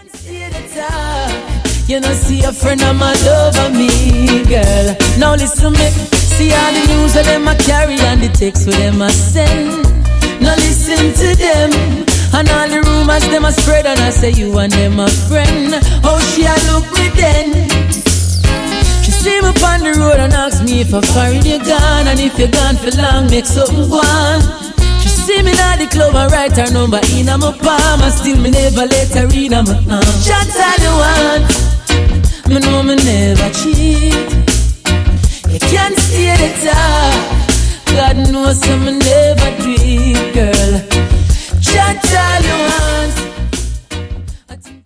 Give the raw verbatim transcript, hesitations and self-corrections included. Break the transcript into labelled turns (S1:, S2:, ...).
S1: You know, see a friend of my over me, girl. Now listen me, see all the news that them a carry and the text with them a send. Now listen to them and all the rumors them a spread, and I say you and them a friend. Oh, she a look me then. She see me on the road and ask me if I foreign you gone, and if you gone for long, make something go on. She see me at the club and write her number in my palm, and still me never let her in my arm. Shut all you want, me know me never cheat.